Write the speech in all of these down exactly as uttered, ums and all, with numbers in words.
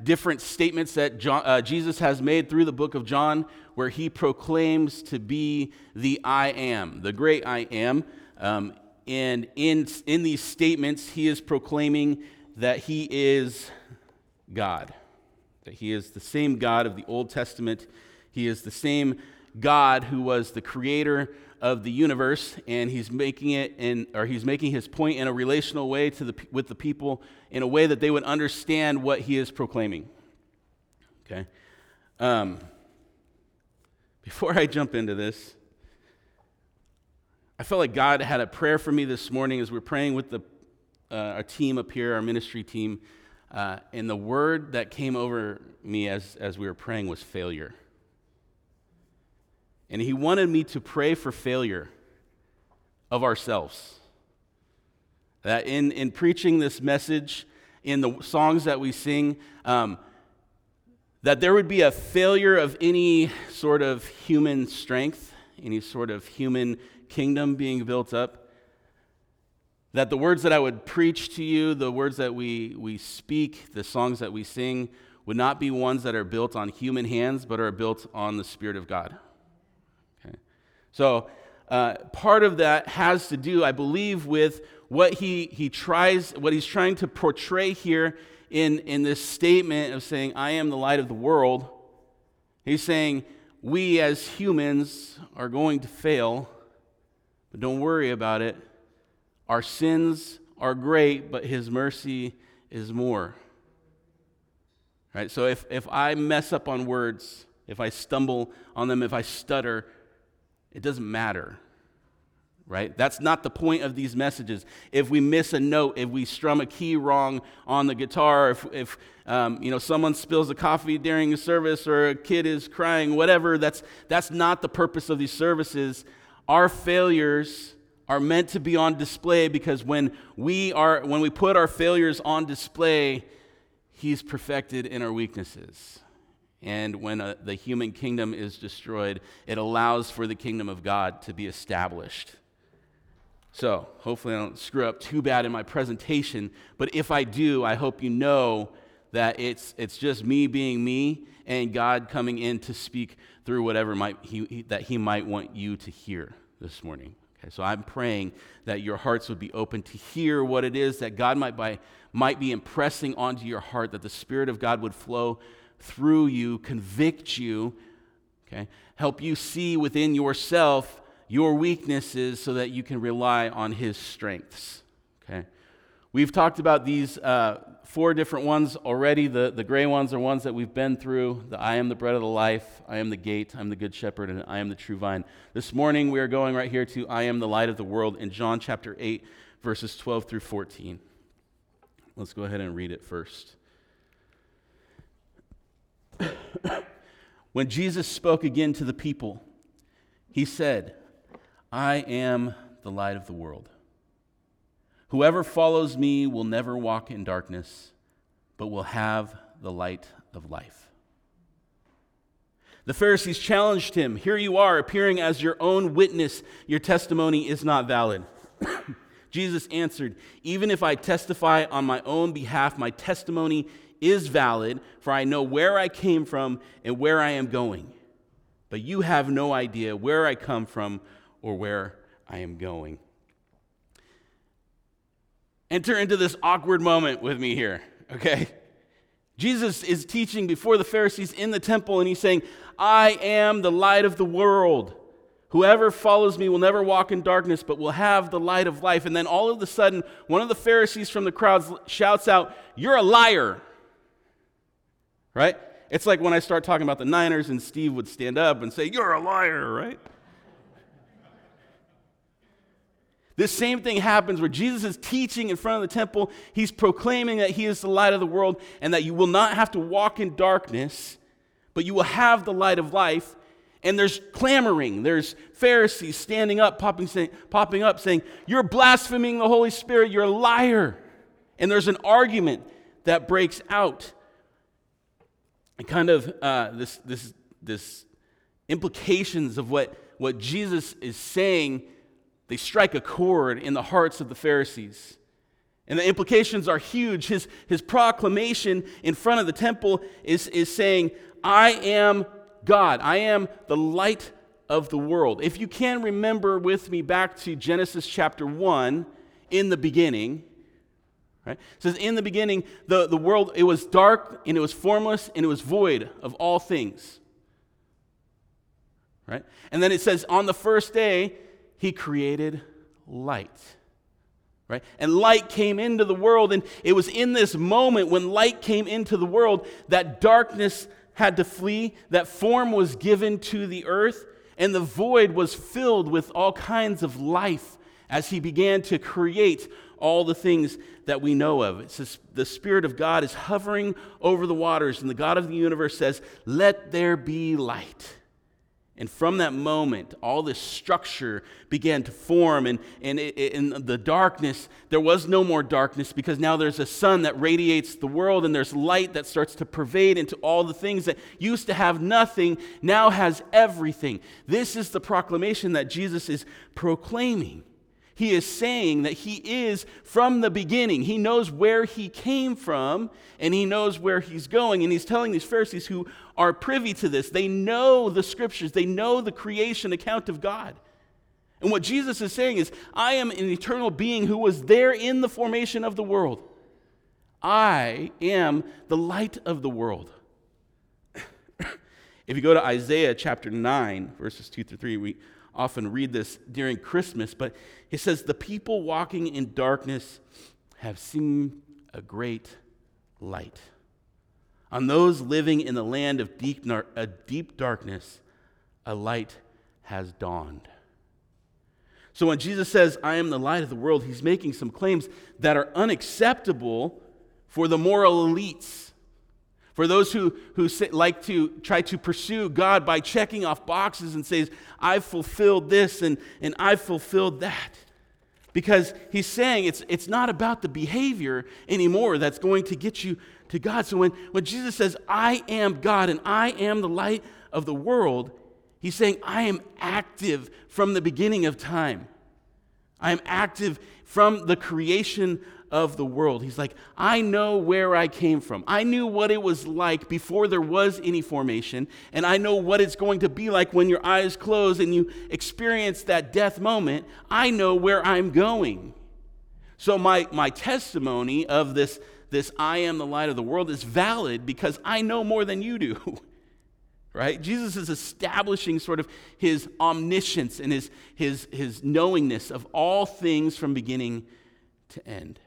different statements that John, uh, Jesus has made through the book of John, where he proclaims to be the I am, the great I am. Um, and in, in these statements, he is proclaiming that he is God, that he is the same God of the Old Testament. He is the same God who was the creator of the universe, and he's making it in, or he's making his point in a relational way to the with the people in a way that they would understand what he is proclaiming. Okay. Um, before I jump into this, I felt like God had a prayer for me this morning as we're praying with the uh, our team up here, our ministry team, uh, and the word that came over me as as we were praying was failure. And he wanted me to pray for failure of ourselves. That in, in preaching this message, in the songs that we sing, um, that there would be a failure of any sort of human strength, any sort of human kingdom being built up. That the words that I would preach to you, the words that we, we speak, the songs that we sing, would not be ones that are built on human hands, but are built on the Spirit of God. So uh, part of that has to do, I believe, with what he he tries, what he's trying to portray here in, in this statement of saying, I am the light of the world. He's saying, we as humans are going to fail, but don't worry about it. Our sins are great, but his mercy is more. Right? So if, if I mess up on words, if I stumble on them, if I stutter, it doesn't matter, right? That's not the point of these messages. If we miss a note, if we strum a key wrong on the guitar, if, if um, you know, someone spills a coffee during a service or a kid is crying, whatever, that's, that's not the purpose of these services. Our failures are meant to be on display because when we are, when we put our failures on display, he's perfected in our weaknesses. And when uh, the human kingdom is destroyed, it allows for the kingdom of God to be established. So, hopefully I don't screw up too bad in my presentation, but if I do, I hope you know that it's it's just me being me and God coming in to speak through whatever might he, he, that he might want you to hear this morning. Okay, so I'm praying that your hearts would be open to hear what it is that God might, by, might be impressing onto your heart, that the Spirit of God would flow through you, convict you, okay, help you see within yourself your weaknesses so that you can rely on his strengths, okay? We've talked about these uh, four different ones already. The, the gray ones are ones that we've been through. The I am the bread of the life, I am the gate, I'm the good shepherd, and I am the true vine. This morning we are going right here to I am the light of the world in John chapter eight, verses twelve through fourteen. Let's go ahead and read it first. When Jesus spoke again to the people, he said, I am the light of the world. Whoever follows me will never walk in darkness, but will have the light of life. The Pharisees challenged him. Here you are, appearing as your own witness. Your testimony is not valid. Jesus answered, even if I testify on my own behalf, my testimony is valid, for I know where I came from and where I am going. But you have no idea where I come from or where I am going. Enter into this awkward moment with me here, okay? Jesus is teaching before the Pharisees in the temple, and he's saying, I am the light of the world. Whoever follows me will never walk in darkness, but will have the light of life. And then all of a sudden, one of the Pharisees from the crowds shouts out, you're a liar. Right? It's like when I start talking about the Niners and Steve would stand up and say, you're a liar, right? This same thing happens where Jesus is teaching in front of the temple. He's proclaiming that he is the light of the world and that you will not have to walk in darkness, but you will have the light of life. And there's clamoring. There's Pharisees standing up, popping, say, popping up, saying, you're blaspheming the Holy Spirit. You're a liar. And there's an argument that breaks out. And kind of uh, this, this, this implications of what, what Jesus is saying, they strike a chord in the hearts of the Pharisees. And the implications are huge. His, his proclamation in front of the temple is, is saying, I am God. I am the light of the world. If you can remember with me back to Genesis chapter one, in the beginning, right? It says, in the beginning, the, the world, it was dark, and it was formless, and it was void of all things. Right? And then it says, on the first day, he created light. Right? And light came into the world, and it was in this moment when light came into the world that darkness had to flee, that form was given to the earth, and the void was filled with all kinds of life as he began to create all the things that we know of. It says the Spirit of God is hovering over the waters, and the God of the universe says, let there be light. And from that moment, all this structure began to form, and, and it, in the darkness, there was no more darkness, because now there's a sun that radiates the world, and there's light that starts to pervade into all the things that used to have nothing, now has everything. This is the proclamation that Jesus is proclaiming. He is saying that he is from the beginning. He knows where he came from, and he knows where he's going. And he's telling these Pharisees who are privy to this, they know the scriptures, they know the creation account of God. And what Jesus is saying is, I am an eternal being who was there in the formation of the world. I am the light of the world. If you go to Isaiah chapter nine, verses two through three, we often read this during Christmas, but it says, the people walking in darkness have seen a great light. On those living in the land of deep, nar- a deep darkness, a light has dawned. So when Jesus says, I am the light of the world, he's making some claims that are unacceptable for the moral elites, for those who, who say, like to try to pursue God by checking off boxes and says, I've fulfilled this and, and I've fulfilled that. Because he's saying it's, it's not about the behavior anymore that's going to get you to God. So when, when Jesus says, I am God and I am the light of the world, he's saying, I am active from the beginning of time. I am active from the creation of the world. He's like, I know where I came from. I knew what it was like before there was any formation, and I know what it's going to be like when your eyes close and you experience that death moment. I know where I'm going. So my, my testimony of this, this I am the light of the world is valid because I know more than you do. Right? Jesus is establishing sort of his omniscience and his, his, his knowingness of all things from beginning to end.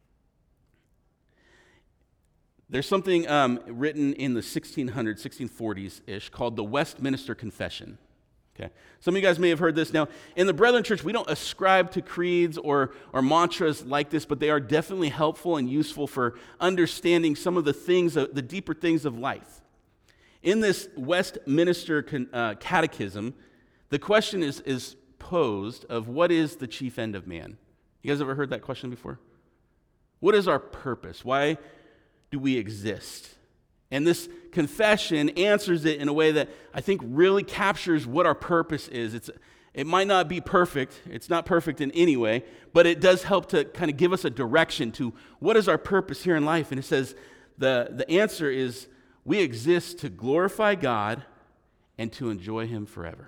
There's something um, written in the sixteen hundreds, sixteen forties-ish called the Westminster Confession. Okay, some of you guys may have heard this. Now, in the Brethren Church, we don't ascribe to creeds or, or mantras like this, but they are definitely helpful and useful for understanding some of the things, the deeper things of life. In this Westminster uh, Catechism, the question is, is posed of what is the chief end of man? You guys ever heard that question before? What is our purpose? Why do we exist? And this confession answers it in a way that I think really captures what our purpose is. It's, it might not be perfect. It's not perfect in any way, but it does help to kind of give us a direction to what is our purpose here in life. And it says the, the answer is we exist to glorify God and to enjoy him forever.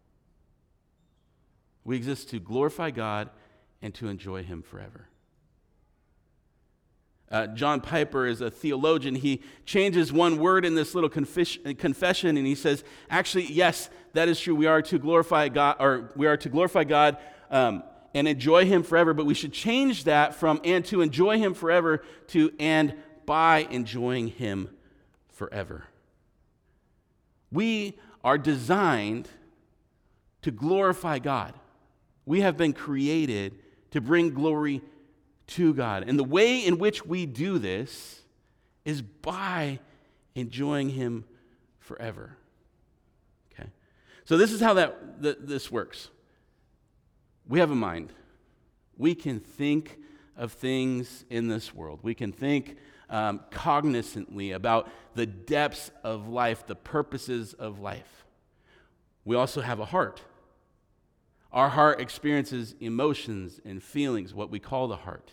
We exist to glorify God and to enjoy him forever. Uh, John Piper is a theologian. He changes one word in this little confes- confession, and he says, actually, yes, that is true. We are to glorify God, or we are to glorify God um, and enjoy him forever, but we should change that from and to enjoy him forever to and by enjoying him forever. We are designed to glorify God. We have been created to bring glory to God. And the way in which we do this is by enjoying him forever. Okay? So this is how that th- this works. We have a mind. We can think of things in this world. We can think um, cognizantly about the depths of life, the purposes of life. We also have a heart. Our heart experiences emotions and feelings, what we call the heart.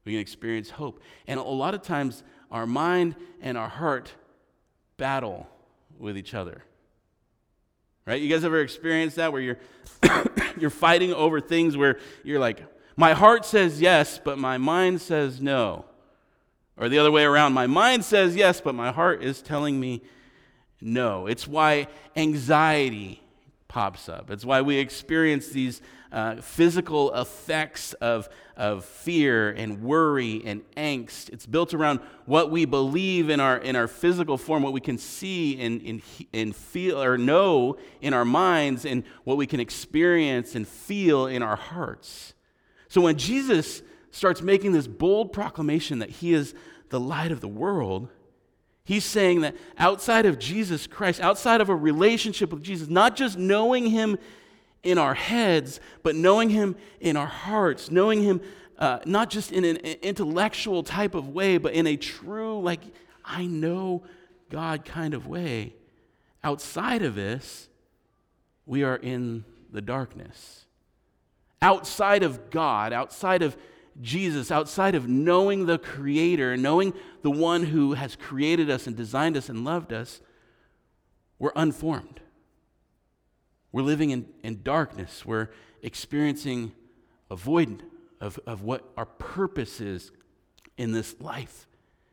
We can experience hope. And a lot of times, our mind and our heart battle with each other. Right? You guys ever experienced that where you're you're fighting over things where you're like, my heart says yes, but my mind says no. Or the other way around, my mind says yes, but my heart is telling me no. It's why anxiety pops up. It's why we experience these uh, physical effects of, of fear and worry and angst. It's built around what we believe in our in our physical form, what we can see and, and, and feel or know in our minds, and what we can experience and feel in our hearts. So when Jesus starts making this bold proclamation that he is the light of the world, he's saying that outside of Jesus Christ, outside of a relationship with Jesus, not just knowing him in our heads, but knowing him in our hearts, knowing him uh, not just in an intellectual type of way, but in a true, like, I know God kind of way. Outside of this, we are in the darkness. Outside of God, outside of Jesus, outside of knowing the Creator, knowing the one who has created us and designed us and loved us, we're unformed. We're living in, in darkness. We're experiencing a void of, of what our purpose is in this life.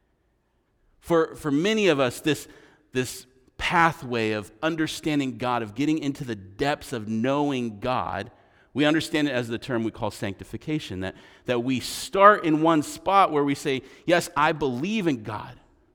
For, for many of us, this, this pathway of understanding God, of getting into the depths of knowing God, we understand it as the term we call sanctification, that, that we start in one spot where we say, yes, I believe in God.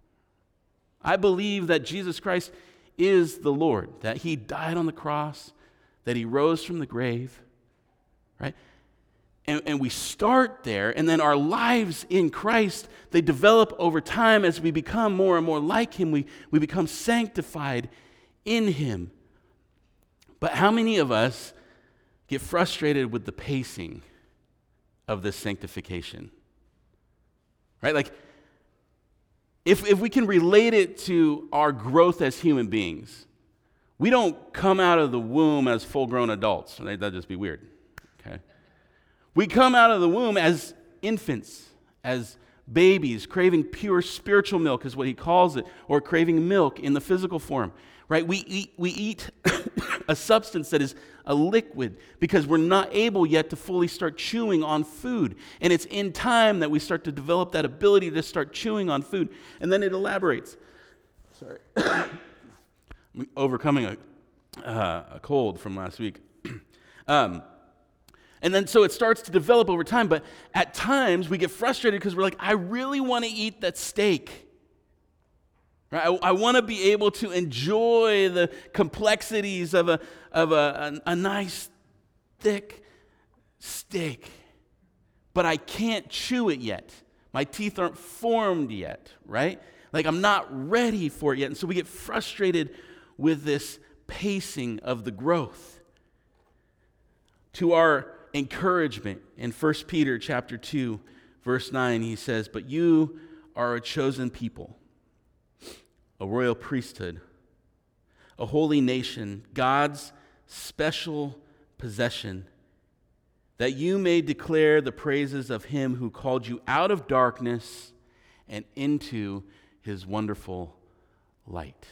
I believe that Jesus Christ is the Lord, that he died on the cross, that he rose from the grave, right? And, and we start there, and then our lives in Christ, they develop over time as we become more and more like him. We, we become sanctified in him. But how many of us get frustrated with the pacing of this sanctification? Right? Like, if, if we can relate it to our growth as human beings, we don't come out of the womb as full-grown adults. Right? That'd just be weird. Okay? We come out of the womb as infants, as babies, craving pure spiritual milk is what he calls it, or craving milk in the physical form. Right? We eat, we eat a substance that is a liquid because we're not able yet to fully start chewing on food. And it's in time that we start to develop that ability to start chewing on food. And then it elaborates. Sorry. I'm overcoming a, uh, a cold from last week. um, and then so it starts to develop over time. But at times we get frustrated because we're like, I really want to eat that steak. I, I want to be able to enjoy the complexities of a of a, a, a nice, thick steak, but I can't chew it yet. My teeth aren't formed yet, right? Like I'm not ready for it yet. And so we get frustrated with this pacing of the growth. To our encouragement, in First Peter chapter two, verse nine, he says, "But you are a chosen people, a royal priesthood, a holy nation, God's special possession, that you may declare the praises of him who called you out of darkness and into his wonderful light."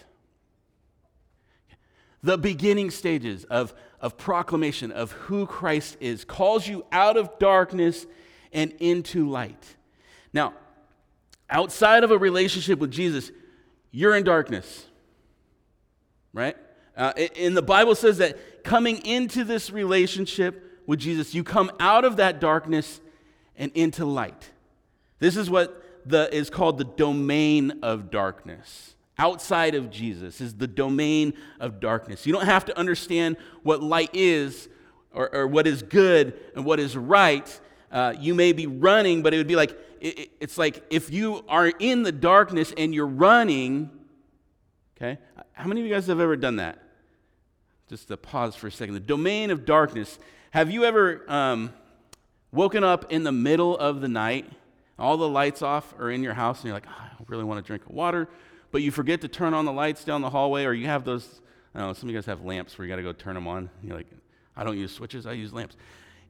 The beginning stages of, of proclamation of who Christ is calls you out of darkness and into light. Now, outside of a relationship with Jesus, you're in darkness, right? Uh, and the Bible says that coming into this relationship with Jesus, you come out of that darkness and into light. This is what the, is called the domain of darkness. Outside of Jesus is the domain of darkness. You don't have to understand what light is or, or what is good and what is right. Uh, you may be running, but it would be like, it, it's like if you are in the darkness and you're running, okay? How many of you guys have ever done that? Just to pause for a second. The domain of darkness. Have you ever um, woken up in the middle of the night, all the lights off are in your house, and you're like, oh, I really want to drink water, but you forget to turn on the lights down the hallway, or you have those, I don't know, some of you guys have lamps where you got to go turn them on. You're like, I don't use switches, I use lamps.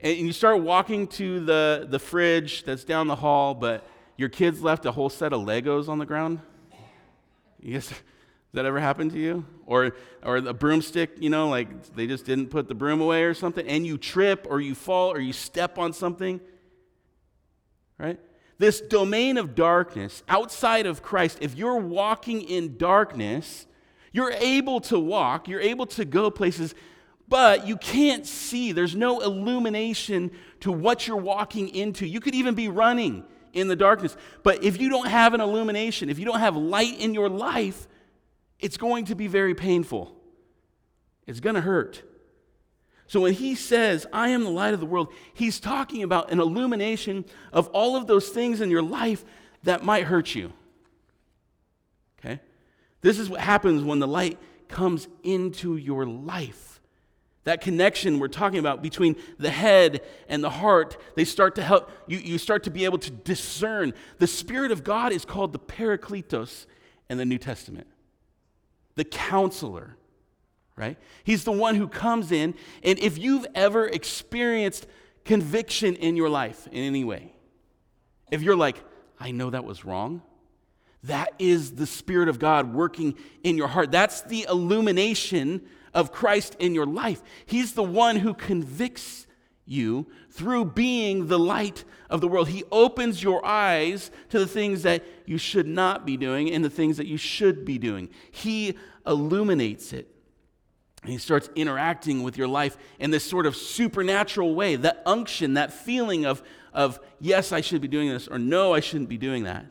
and you start walking to the, the fridge that's down the hall, but your kids left a whole set of Legos on the ground. You guess, does that ever happen to you? Or or the broomstick, you know, like they just didn't put the broom away or something, and you trip or you fall or you step on something, right? This domain of darkness outside of Christ, if you're walking in darkness, you're able to walk, you're able to go places, but you can't see. There's no illumination to what you're walking into. You could even be running in the darkness. But if you don't have an illumination, if you don't have light in your life, it's going to be very painful. It's going to hurt. So when he says, I am the light of the world, he's talking about an illumination of all of those things in your life that might hurt you. Okay? This is what happens when the light comes into your life. That connection we're talking about between the head and the heart, they start to help, you, you start to be able to discern. The Spirit of God is called the Parakletos in the New Testament. The counselor, right? He's the one who comes in, and if you've ever experienced conviction in your life in any way, if you're like, I know that was wrong, that is the Spirit of God working in your heart. That's the illumination of Christ in your life. He's the one who convicts you through being the light of the world. He opens your eyes to the things that you should not be doing and the things that you should be doing. He illuminates it. And he starts interacting with your life in this sort of supernatural way. That unction, that feeling of, of yes, I should be doing this, or no, I shouldn't be doing that.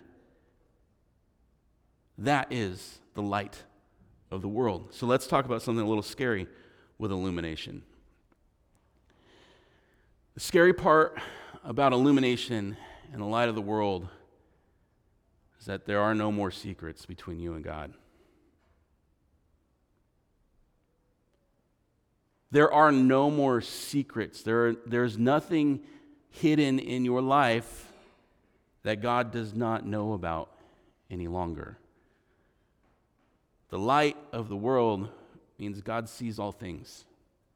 That is the light of the world. So let's talk about something a little scary with illumination. The scary part about illumination and the light of the world is that there are no more secrets between you and God. There are no more secrets. There are, there's nothing hidden in your life that God does not know about any longer. The light of the world means God sees all things.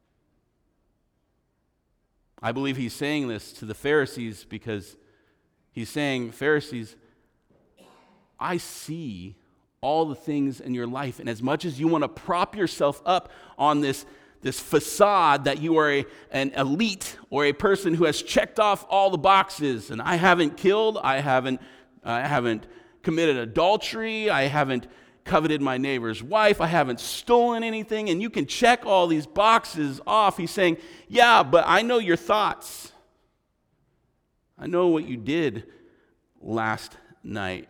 I believe he's saying this to the Pharisees because he's saying, Pharisees, I see all the things in your life, and as much as you want to prop yourself up on this, this facade that you are a, an elite or a person who has checked off all the boxes, and I haven't killed, I haven't, I haven't committed adultery, I haven't coveted my neighbor's wife, I haven't stolen anything, and you can check all these boxes off. He's saying, yeah, but I know your thoughts. I know what you did last night.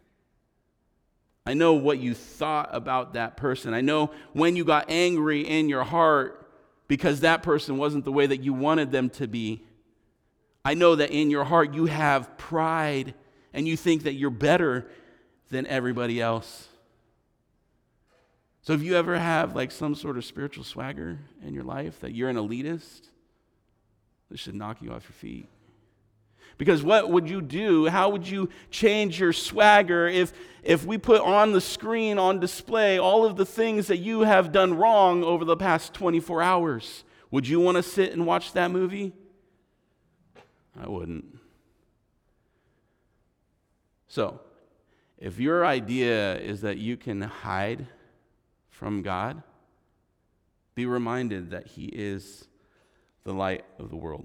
I know what you thought about that person. I know when you got angry in your heart because that person wasn't the way that you wanted them to be. I know that in your heart you have pride and you think that you're better than everybody else. So if you ever have like some sort of spiritual swagger in your life, that you're an elitist, this should knock you off your feet. Because what would you do? How would you change your swagger if, if we put on the screen, on display, all of the things that you have done wrong over the past twenty-four hours? Would you want to sit and watch that movie? I wouldn't. So, if your idea is that you can hide from God, be reminded that He is the light of the world.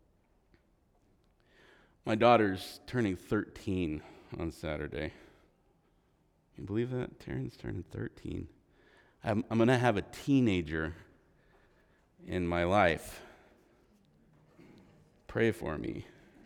My daughter's turning thirteen on Saturday. Can you believe that? Taryn's turning thirteen. I'm, I'm going to have a teenager in my life. Pray for me.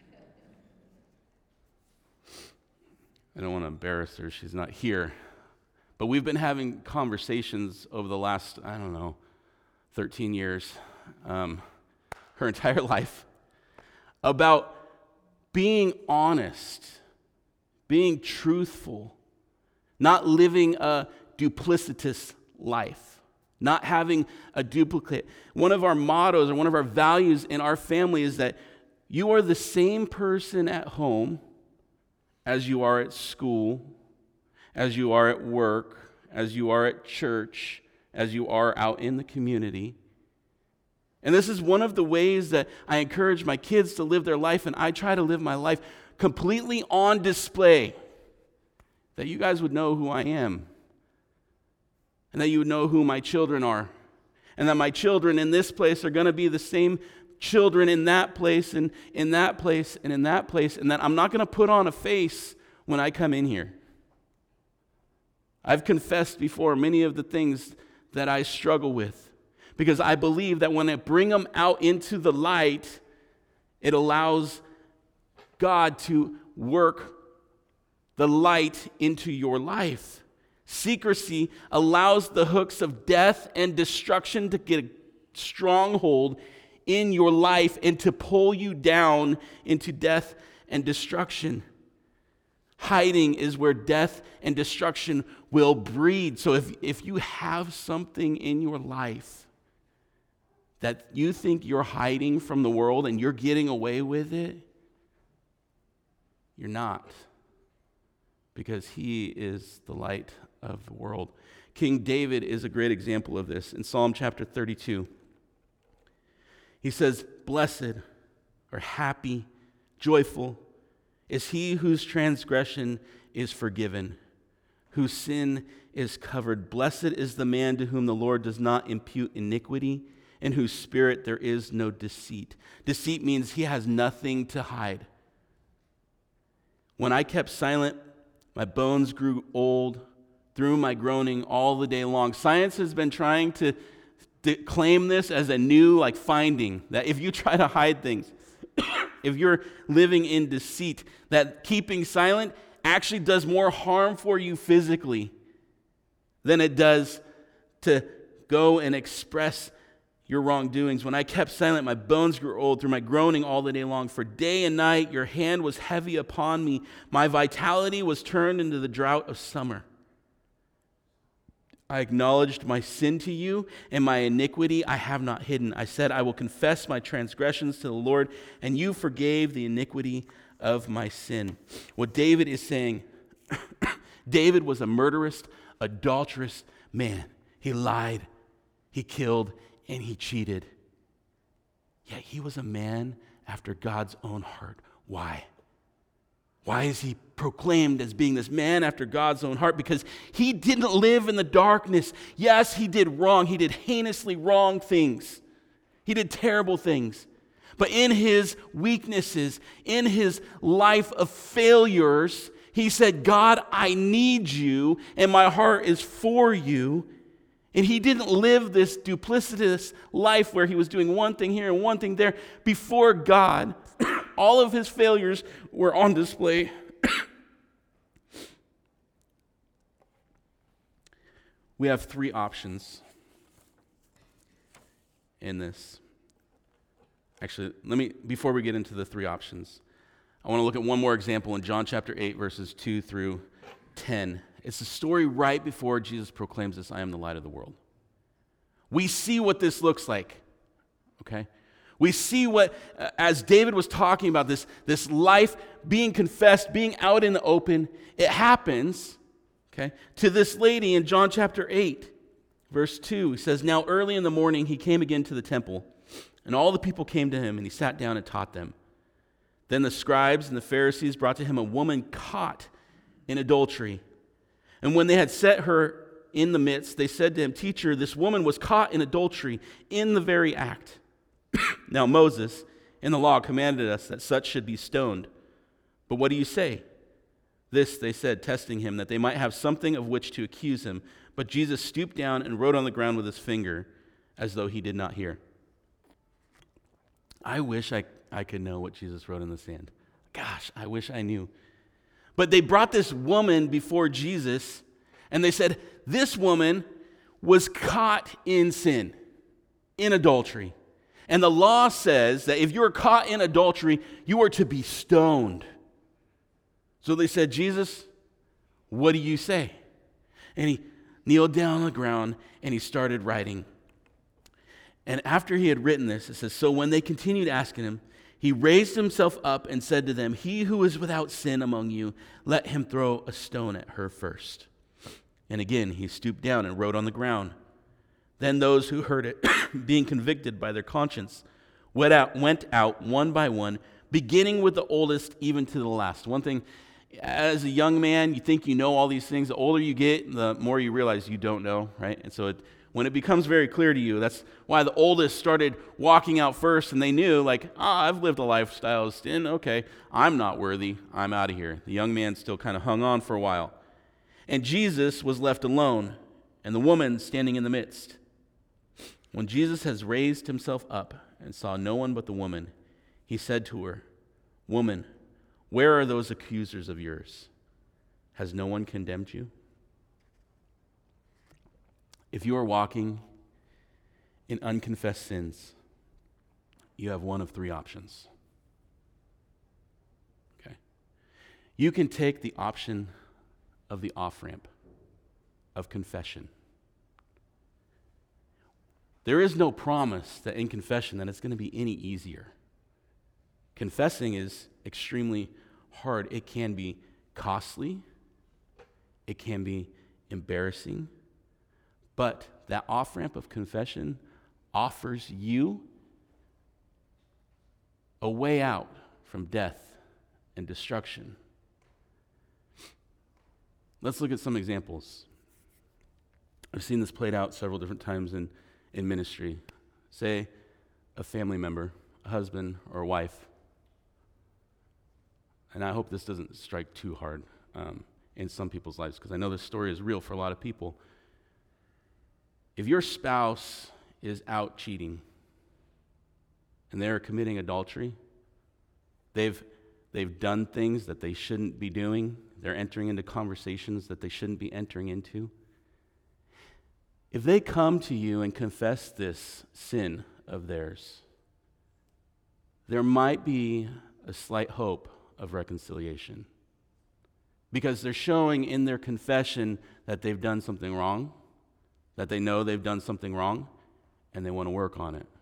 I don't want to embarrass her. She's not here. But we've been having conversations over the last, I don't know, thirteen years, um, her entire life, about being honest, being truthful, not living a duplicitous life, not having a duplicate. One of our mottos or one of our values in our family is that you are the same person at home as you are at school, as you are at work, as you are at church, as you are out in the community. And this is one of the ways that I encourage my kids to live their life, and I try to live my life completely on display, that you guys would know who I am, and that you would know who my children are, and that my children in this place are going to be the same children in that place, and in that place, and in that place, and that I'm not going to put on a face when I come in here. I've confessed before many of the things that I struggle with, because I believe that when I bring them out into the light, it allows God to work the light into your life. Secrecy allows the hooks of death and destruction to get a stronghold in your life and to pull you down into death and destruction. Hiding is where death and destruction will breed. So if, if you have something in your life that you think you're hiding from the world and you're getting away with it, you're not. Because he is the light of the world. King David is a great example of this. In Psalm chapter thirty-two, he says, "Blessed or happy, joyful is he whose transgression is forgiven, whose sin is covered. Blessed is the man to whom the Lord does not impute iniquity, in whose spirit there is no deceit." Deceit means he has nothing to hide. When I kept silent, my bones grew old through my groaning all the day long. Science has been trying to, to claim this as a new like finding, that if you try to hide things, if you're living in deceit, that keeping silent actually does more harm for you physically than it does to go and express your wrongdoings. When I kept silent, my bones grew old through my groaning all the day long. For day and night your hand was heavy upon me. My vitality was turned into the drought of summer. I acknowledged my sin to you, and my iniquity I have not hidden. I said, I will confess my transgressions to the Lord, and you forgave the iniquity of my sin. What David is saying, David was a murderous, adulterous man. He lied, he killed, and he cheated. Yet he was a man after God's own heart. Why? Why is he proclaimed as being this man after God's own heart? Because he didn't live in the darkness. Yes, he did wrong. He did heinously wrong things. He did terrible things. But in his weaknesses, in his life of failures, he said, God, I need you, and my heart is for you. And he didn't live this duplicitous life where he was doing one thing here and one thing there. Before God, all of his failures were on display. We have three options in this. Actually, let me, before we get into the three options, I want to look at one more example in John chapter eight, verses two through ten. It's the story right before Jesus proclaims this, I am the light of the world. We see what this looks like, okay? We see what, uh, as David was talking about this, this life being confessed, being out in the open, it happens, okay, to this lady in John chapter eight, verse two. He says, now early in the morning he came again to the temple, and all the people came to him, and he sat down and taught them. Then the scribes and the Pharisees brought to him a woman caught in adultery. And when they had set her in the midst, they said to him, Teacher, this woman was caught in adultery in the very act. Now Moses in the law commanded us that such should be stoned. But what do you say? This they said, testing him, that they might have something of which to accuse him. But Jesus stooped down and wrote on the ground with his finger, as though he did not hear. I wish I, I could know what Jesus wrote in the sand. Gosh, I wish I knew. But they brought this woman before Jesus, and they said, this woman was caught in sin, in adultery. And the law says that if you are caught in adultery, you are to be stoned. So they said, Jesus, what do you say? And he kneeled down on the ground, and he started writing. And after he had written this, it says, so when they continued asking him, he raised himself up and said to them, he who is without sin among you, let him throw a stone at her first. And again, he stooped down and wrote on the ground. Then those who heard it being convicted by their conscience, went out, went out one by one, beginning with the oldest even to the last. One thing, as a young man, you think you know all these things. The older you get, the more you realize you don't know, right? And so it, when it becomes very clear to you, that's why the oldest started walking out first, and they knew, like, ah, oh, I've lived a lifestyle of sin. Okay, I'm not worthy. I'm out of here. The young man still kind of hung on for a while. And Jesus was left alone, and the woman standing in the midst. When Jesus has raised himself up and saw no one but the woman, he said to her, "Woman, where are those accusers of yours? Has no one condemned you?" If you are walking in unconfessed sins, you have one of three options. Okay. You can take the option of the off-ramp of confession. There is no promise that in confession that it's going to be any easier. Confessing is extremely hard. It can be costly. It can be embarrassing. But that off-ramp of confession offers you a way out from death and destruction. Let's look at some examples. I've seen this played out several different times in, in ministry. Say a family member, a husband or a wife, and I hope this doesn't strike too hard um, in some people's lives, because I know this story is real for a lot of people. If your spouse is out cheating and they're committing adultery, they've, they've done things that they shouldn't be doing, they're entering into conversations that they shouldn't be entering into. If they come to you and confess this sin of theirs, there might be a slight hope of reconciliation, because they're showing in their confession that they've done something wrong, that they know they've done something wrong, and they want to work on it.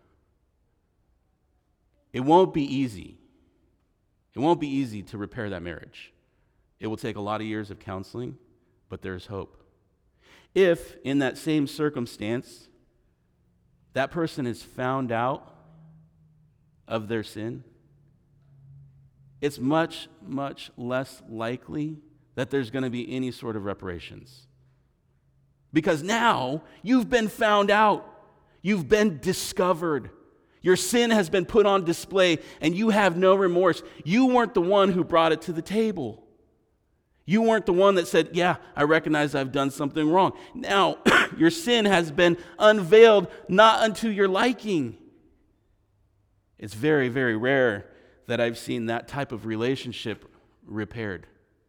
It won't be easy. It won't be easy to repair that marriage. It will take a lot of years of counseling, but there's hope. If, in that same circumstance, that person is found out of their sin, it's much, much less likely that there's going to be any sort of reparations. Because now you've been found out. You've been discovered. Your sin has been put on display, and you have no remorse. You weren't the one who brought it to the table. You weren't the one that said, yeah, I recognize I've done something wrong. Now, your sin has been unveiled, not unto your liking. It's very, very rare that I've seen that type of relationship repaired.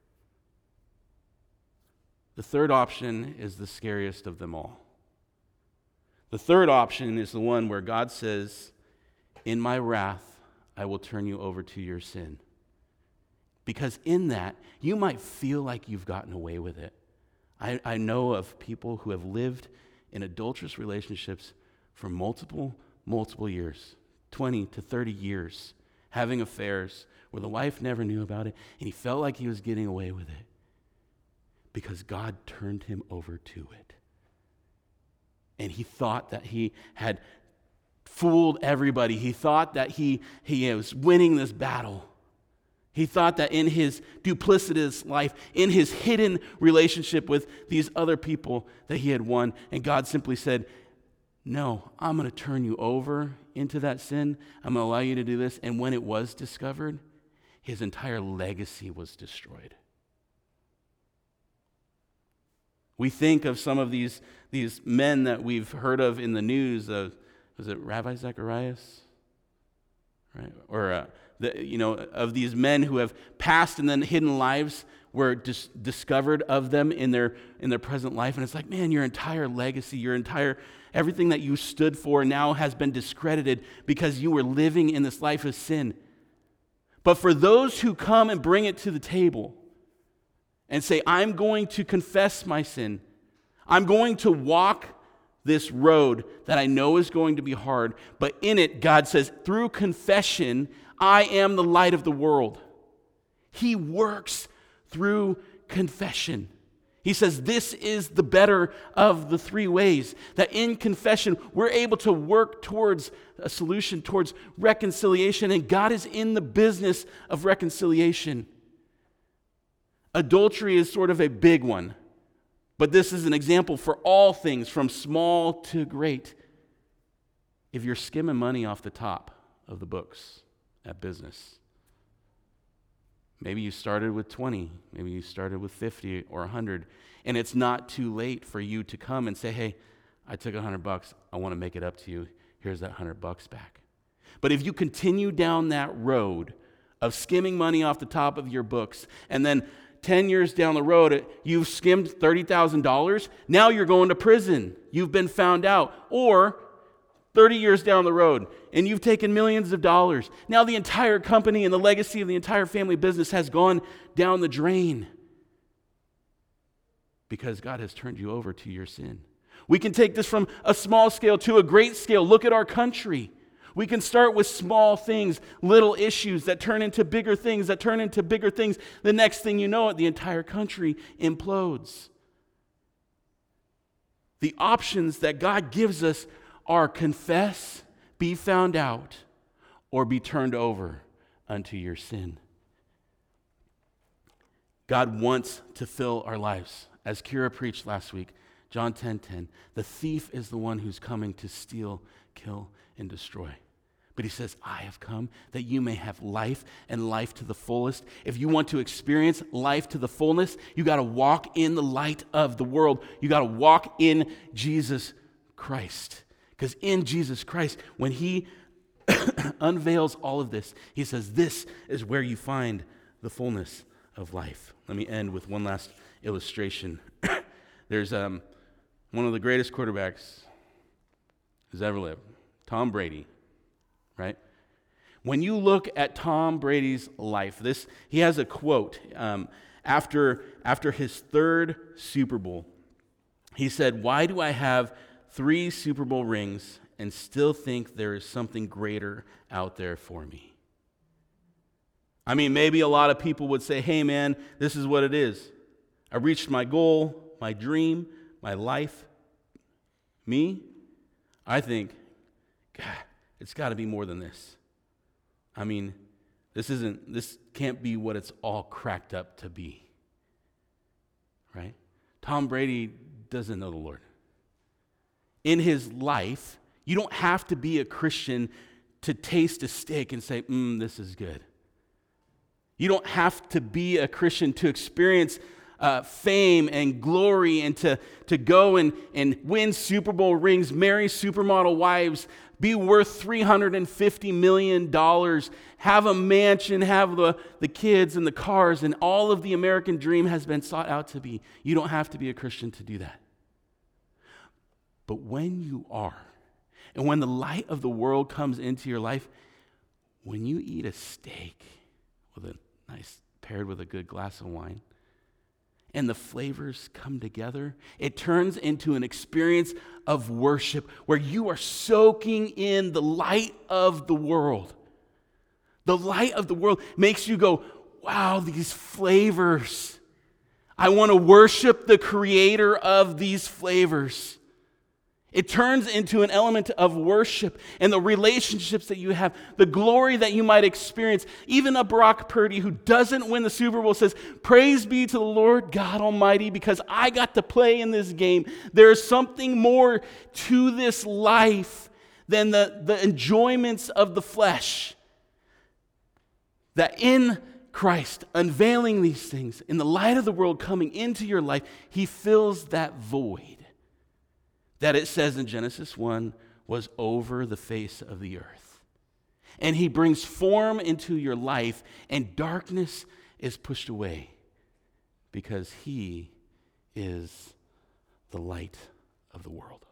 The third option is the scariest of them all. The third option is the one where God says, "In my wrath, I will turn you over to your sin." Because in that, you might feel like you've gotten away with it. I, I know of people who have lived in adulterous relationships for multiple, multiple years, twenty to thirty years, having affairs where the wife never knew about it, and he felt like he was getting away with it, because God turned him over to it. And he thought that he had fooled everybody. He thought that he, he was winning this battle. He thought that in his duplicitous life, in his hidden relationship with these other people, that he had won. And God simply said, no, I'm going to turn you over into that sin. I'm going to allow you to do this. And when it was discovered, his entire legacy was destroyed. We think of some of these, these men that we've heard of in the news. Of, was it Rabbi Zacharias? Right? Or, uh, the, you know, of these men who have passed and then hidden lives were dis- discovered of them in their in their present life. And it's like, man, your entire legacy, your entire, everything that you stood for now has been discredited because you were living in this life of sin. But for those who come and bring it to the table and say, I'm going to confess my sin, I'm going to walk this road that I know is going to be hard, but in it, God says, through confession, I am the light of the world. He works through confession. He says this is the better of the three ways, that in confession we're able to work towards a solution, towards reconciliation, and God is in the business of reconciliation. Adultery is sort of a big one, but this is an example for all things, from small to great. If you're skimming money off the top of the books at business, maybe you started with twenty, maybe you started with fifty or one hundred, and it's not too late for you to come and say, hey, I took one hundred bucks, I want to make it up to you, here's that one hundred bucks back. But if you continue down that road of skimming money off the top of your books, and then ten years down the road, you've skimmed thirty thousand dollars, now you're going to prison, you've been found out. Or thirty years down the road, and you've taken millions of dollars. Now the entire company and the legacy of the entire family business has gone down the drain because God has turned you over to your sin. We can take this from a small scale to a great scale. Look at our country. We can start with small things, little issues that turn into bigger things, that turn into bigger things. The next thing you know, the entire country implodes. The options that God gives us are confess, be found out, or be turned over unto your sin. God wants to fill our lives. As Kira preached last week, John ten ten, the thief is the one who's coming to steal, kill, and destroy. But he says, I have come that you may have life and life to the fullest. If you want to experience life to the fullness, you got to walk in the light of the world. You got to walk in Jesus Christ. Because in Jesus Christ, when he unveils all of this, he says, this is where you find the fullness of life. Let me end with one last illustration. There's um, one of the greatest quarterbacks who's ever lived, Tom Brady, right? When you look at Tom Brady's life, this he has a quote um, after, after his third Super Bowl. He said, why do I have three Super Bowl rings and still think there is something greater out there for me? I mean, maybe a lot of people would say, hey man, this is what it is. I reached my goal, my dream, my life. Me, I think, God, it's got to be more than this. I mean, this isn't, this can't be what it's all cracked up to be. Right? Tom Brady doesn't know the Lord. In his life, you don't have to be a Christian to taste a steak and say, mmm, this is good. You don't have to be a Christian to experience uh, fame and glory and to, to go and, and win Super Bowl rings, marry supermodel wives, be worth three hundred fifty million dollars, have a mansion, have the, the kids and the cars, and all of the American dream has been sought out to be. You don't have to be a Christian to do that. But when you are, and when the light of the world comes into your life, when you eat a steak with a nice, paired with a good glass of wine, and the flavors come together, it turns into an experience of worship where you are soaking in the light of the world. The light of the world makes you go, wow, these flavors. I want to worship the creator of these flavors. It turns into an element of worship and the relationships that you have, the glory that you might experience. Even a Brock Purdy who doesn't win the Super Bowl says, praise be to the Lord God Almighty because I got to play in this game. There's something more to this life than the, the enjoyments of the flesh. That in Christ, unveiling these things, in the light of the world coming into your life, he fills that void that it says in Genesis one was over the face of the earth. And he brings form into your life, and darkness is pushed away because he is the light of the world.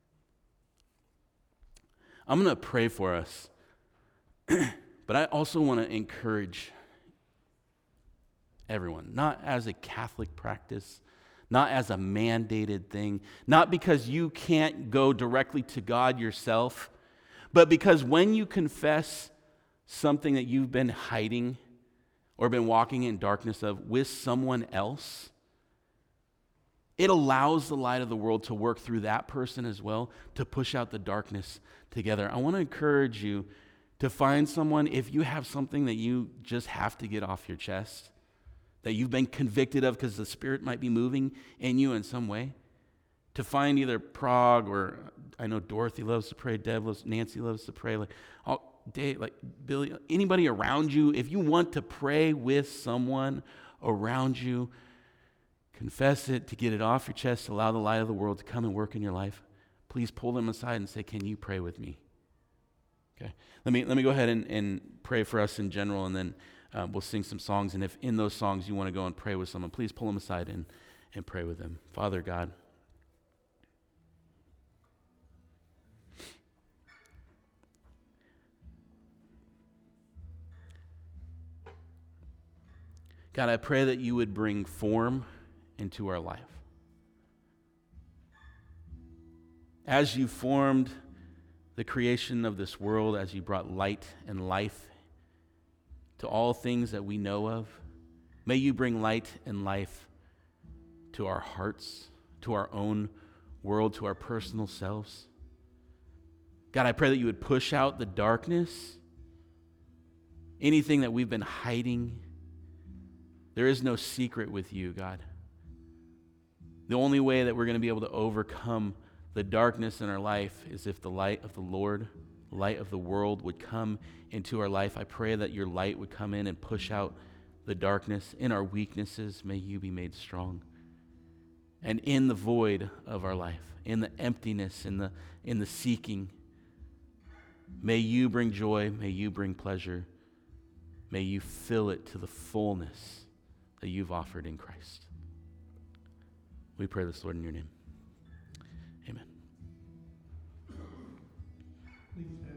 I'm going to pray for us, but I also want to encourage everyone, not as a Catholic practice, not as a mandated thing, not because you can't go directly to God yourself, but because when you confess something that you've been hiding or been walking in darkness of with someone else, it allows the light of the world to work through that person as well, to push out the darkness together. I want to encourage you to find someone, if you have something that you just have to get off your chest, that you've been convicted of because the Spirit might be moving in you in some way, to find either Prague or I know Dorothy loves to pray, Deb loves, Nancy loves to pray, like all day, like Billy, anybody around you. If you want to pray with someone around you, confess it, to get it off your chest, allow the light of the world to come and work in your life. Please pull them aside and say, "Can you pray with me?" Okay. Let me let me go ahead and, and pray for us in general, and then uh, we'll sing some songs. And if in those songs you want to go and pray with someone, please pull them aside and, and pray with them. Father God, God, I pray that you would bring form into our life. As you formed the creation of this world, as you brought light and life to all things that we know of, may you bring light and life to our hearts, to our own world, to our personal selves. God, I pray that you would push out the darkness, anything that we've been hiding. There is no secret with you, God. The only way that we're going to be able to overcome the darkness in our life is if the light of the Lord, light of the world, would come into our life. I pray that your light would come in and push out the darkness. In our weaknesses, may you be made strong. And in the void of our life, in the emptiness, in the, in the seeking, may you bring joy, may you bring pleasure, may you fill it to the fullness that you've offered in Christ. We pray this, Lord, in your name. Amen. Please.